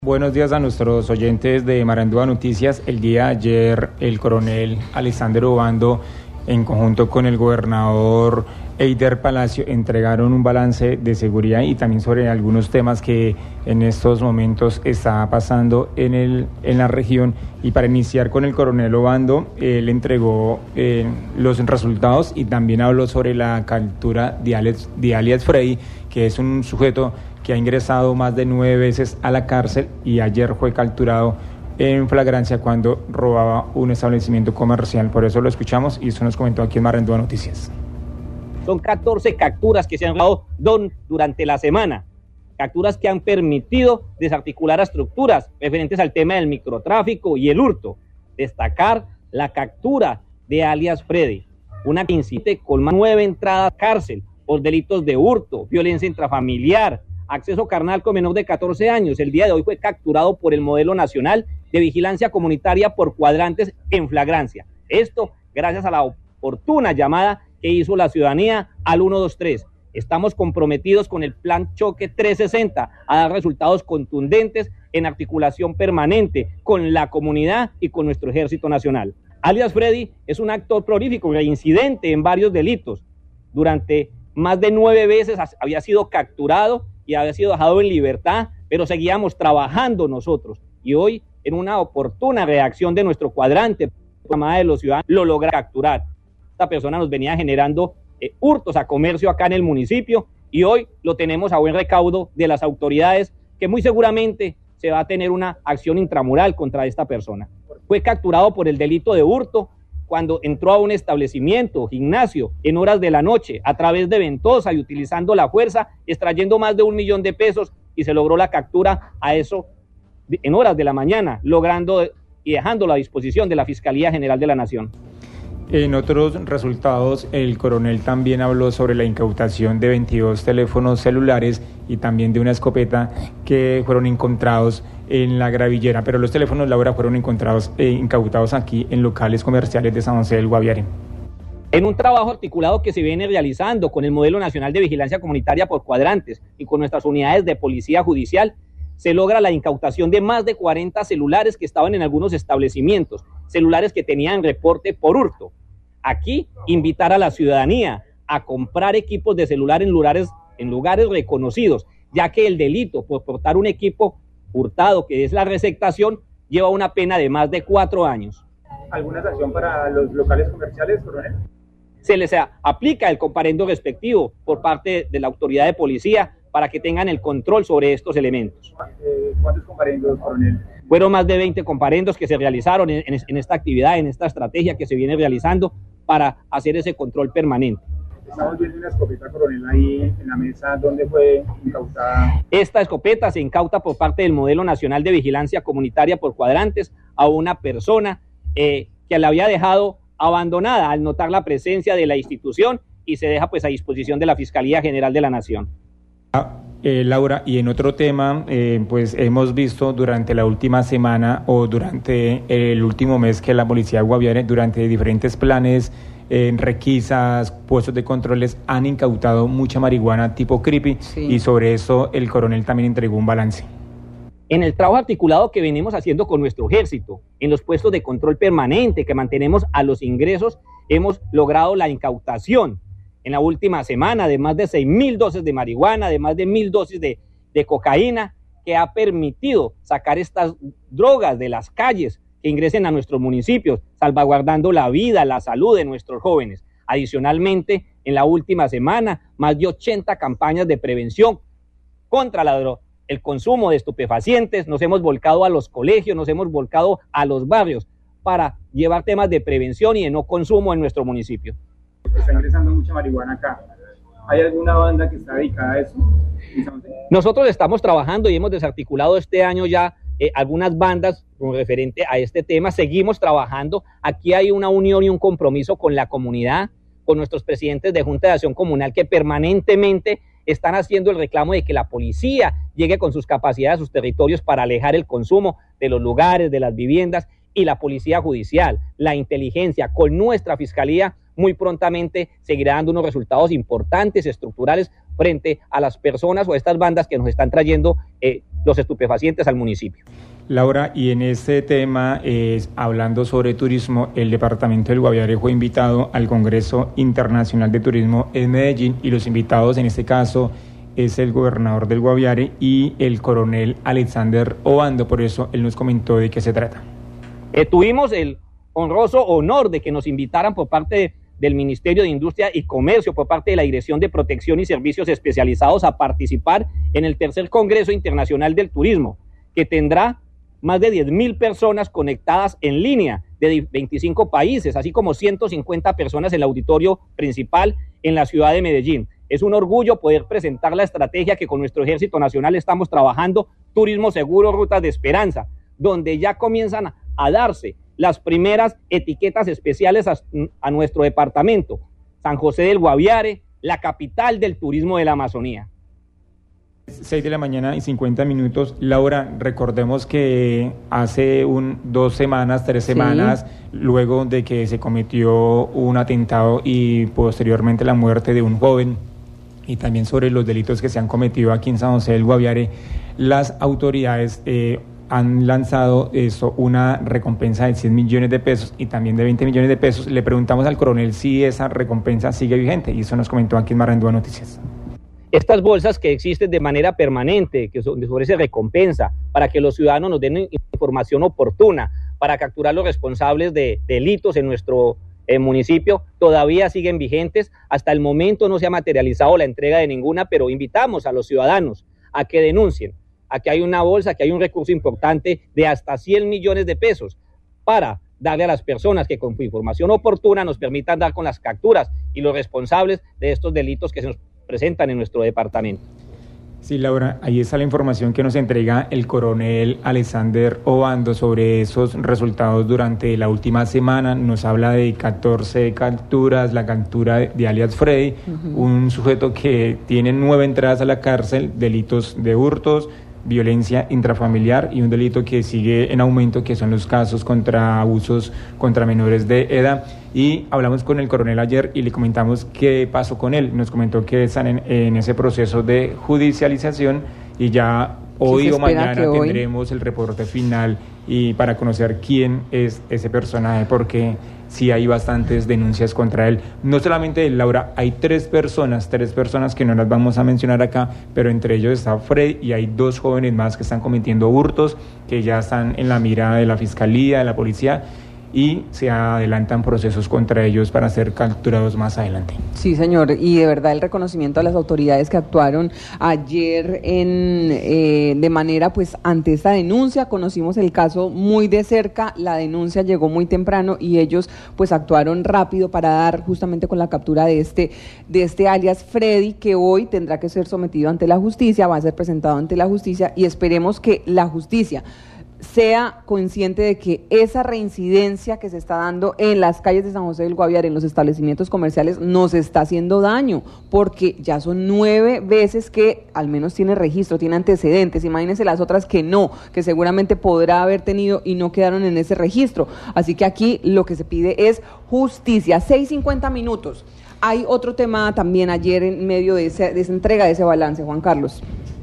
Buenos días a nuestros oyentes de Marandúa Noticias. El día de ayer, el coronel Alexander Obando, en conjunto con el gobernador Eider Palacio, entregaron un balance de seguridad y también sobre algunos temas que en estos momentos está pasando en la región. Y para iniciar con el coronel Obando, él entregó los resultados y también habló sobre la captura de alias Freddy, que es un sujeto que ha ingresado más de 9 veces a la cárcel y ayer fue capturado en flagrancia cuando robaba un establecimiento comercial. Por eso lo escuchamos y eso nos comentó aquí en Marandúa Noticias. Son 14 capturas que se han dado durante la semana, capturas que han permitido desarticular a estructuras referentes al tema del microtráfico y el hurto. Destacar la captura de alias Freddy, una que incide con más 9 entradas a cárcel por delitos de hurto, violencia intrafamiliar, acceso carnal con menor de 14 años. El día de hoy fue capturado por el Modelo Nacional de Vigilancia Comunitaria por cuadrantes en flagrancia. Esto gracias a la oportuna llamada que hizo la ciudadanía al 123. Estamos comprometidos con el Plan Choque 360 a dar resultados contundentes en articulación permanente con la comunidad y con nuestro Ejército Nacional. Alias Freddy es un actor prolífico, reincidente en varios delitos. Durante más de 9 veces había sido capturado y había sido dejado en libertad, pero seguíamos trabajando nosotros. Y hoy, en una oportuna reacción de nuestro cuadrante, llamada de los ciudadanos, lo logra capturar. Esta persona nos venía generando hurtos a comercio acá en el municipio y hoy lo tenemos a buen recaudo de las autoridades, que muy seguramente se va a tener una acción intramural contra esta persona. Fue capturado por el delito de hurto cuando entró a un establecimiento, gimnasio, en horas de la noche, a través de ventosa y utilizando la fuerza, extrayendo más de 1 millón de pesos, y se logró la captura a eso en horas de la mañana, logrando y dejándolo a disposición de la Fiscalía General de la Nación. En otros resultados, el coronel también habló sobre la incautación de 22 teléfonos celulares y también de una escopeta que fueron encontrados en la Gravillera, pero los teléfonos, Laura, fueron incautados aquí en locales comerciales de San José del Guaviare. En un trabajo articulado que se viene realizando con el Modelo Nacional de Vigilancia Comunitaria por cuadrantes y con nuestras unidades de policía judicial, se logra la incautación de más de 40 celulares que estaban en algunos establecimientos, celulares que tenían reporte por hurto. Aquí, invitar a la ciudadanía a comprar equipos de celular en lugares reconocidos, ya que el delito por portar un equipo hurtado, que es la receptación, lleva una pena de más de 4 años. ¿Alguna sanción para los locales comerciales, coronel? Se les aplica el comparendo respectivo por parte de la autoridad de policía para que tengan el control sobre estos elementos. ¿Cuántos comparendos, coronel? Fueron más de 20 comparendos que se realizaron en esta actividad, en esta estrategia que se viene realizando para hacer ese control permanente. Estamos viendo una escopeta, coronel, ahí en la mesa. ¿Dónde fue incautada? Esta escopeta se incauta por parte del Modelo Nacional de Vigilancia Comunitaria por cuadrantes a una persona que la había dejado abandonada al notar la presencia de la institución y se deja pues a disposición de la Fiscalía General de la Nación. Laura, y en otro tema, pues hemos visto durante la última semana o durante el último mes que la Policía de Guaviare, durante diferentes planes, requisas, puestos de controles, han incautado mucha marihuana tipo creepy, sí. Y sobre eso el coronel también entregó un balance. En el trabajo articulado que venimos haciendo con nuestro ejército, en los puestos de control permanente que mantenemos a los ingresos, hemos logrado la incautación en la última semana de más de 6.000 dosis de marihuana, de más de 1.000 dosis de cocaína, que ha permitido sacar estas drogas de las calles que ingresen a nuestros municipios, salvaguardando la vida, la salud de nuestros jóvenes. Adicionalmente, en la última semana, más de 80 campañas de prevención contra el consumo de estupefacientes. Nos hemos volcado a los colegios, nos hemos volcado a los barrios para llevar temas de prevención y de no consumo en nuestro municipio. Está ingresando mucha marihuana acá. ¿Hay alguna banda que está dedicada a eso? Nosotros estamos trabajando y hemos desarticulado este año ya algunas bandas con referente a este tema. Seguimos trabajando. Aquí hay una unión y un compromiso con la comunidad, con nuestros presidentes de Junta de Acción Comunal que permanentemente están haciendo el reclamo de que la policía llegue con sus capacidades a sus territorios para alejar el consumo de los lugares, de las viviendas, y la policía judicial, la inteligencia, con nuestra fiscalía, muy prontamente seguirá dando unos resultados importantes, estructurales, frente a las personas o a estas bandas que nos están trayendo los estupefacientes al municipio. Laura, y en este tema, hablando sobre turismo, el departamento del Guaviare fue invitado al Congreso Internacional de Turismo en Medellín, y los invitados en este caso es el gobernador del Guaviare y el coronel Alexander Obando. Por eso él nos comentó de qué se trata. Tuvimos el honroso honor de que nos invitaran por parte del Ministerio de Industria y Comercio, por parte de la Dirección de Protección y Servicios Especializados, a participar en el tercer Congreso Internacional del Turismo, que tendrá más de 10.000 personas conectadas en línea de 25 países, así como 150 personas en el auditorio principal en la ciudad de Medellín. Es un orgullo poder presentar la estrategia que con nuestro Ejército Nacional estamos trabajando, Turismo Seguro, Rutas de Esperanza, donde ya comienzan a darse las primeras etiquetas especiales a nuestro departamento, San José del Guaviare, la capital del turismo de la Amazonía. 6 de la mañana y 50 minutos. Laura, recordemos que hace 2 semanas, 3 semanas, luego de que se cometió un atentado y posteriormente la muerte de un joven, y también sobre los delitos que se han cometido aquí en San José del Guaviare, las autoridades han lanzado una recompensa de 100 millones de pesos y también de 20 millones de pesos. Le preguntamos al coronel si esa recompensa sigue vigente, y eso nos comentó aquí en Marandúa Noticias. Estas bolsas que existen de manera permanente, que ofrece recompensa para que los ciudadanos nos den información oportuna para capturar los responsables de delitos en nuestro municipio, todavía siguen vigentes. Hasta el momento no se ha materializado la entrega de ninguna, pero invitamos a los ciudadanos a que denuncien, a que hay una bolsa, que hay un recurso importante de hasta 100 millones de pesos para darle a las personas que con información oportuna nos permitan dar con las capturas y los responsables de estos delitos que se nos presentan en nuestro departamento. Sí, Laura, ahí está la información que nos entrega el coronel Alexander Obando sobre esos resultados durante la última semana. Nos habla de 14 capturas, la captura de alias Freddy, un sujeto que tiene 9 entradas a la cárcel, delitos de hurtos, violencia intrafamiliar y un delito que sigue en aumento, que son los casos contra abusos contra menores de edad. Y hablamos con el coronel ayer y le comentamos qué pasó con él. Nos comentó que están en ese proceso de judicialización y ya hoy o mañana tendremos el reporte final y para conocer quién es ese personaje, porque sí hay bastantes denuncias contra él. No solamente él, Laura, hay 3 personas que no las vamos a mencionar acá, pero entre ellos está Fred y hay 2 jóvenes más que están cometiendo hurtos, que ya están en la mira de la fiscalía, de la policía, y se adelantan procesos contra ellos para ser capturados más adelante. Sí, señor, y de verdad el reconocimiento a las autoridades que actuaron ayer de manera pues ante esta denuncia. Conocimos el caso muy de cerca, la denuncia llegó muy temprano y ellos pues actuaron rápido para dar justamente con la captura de este alias Freddy, que hoy tendrá que ser sometido ante la justicia, va a ser presentado ante la justicia y esperemos que la justicia sea consciente de que esa reincidencia que se está dando en las calles de San José del Guaviare, en los establecimientos comerciales, nos está haciendo daño, porque ya son 9 veces que al menos tiene registro, tiene antecedentes. Imagínense las otras que no, que seguramente podrá haber tenido y no quedaron en ese registro. Así que aquí lo que se pide es justicia. 6:50 minutos. Hay otro tema también ayer en medio de esa entrega, de ese balance, Juan Carlos.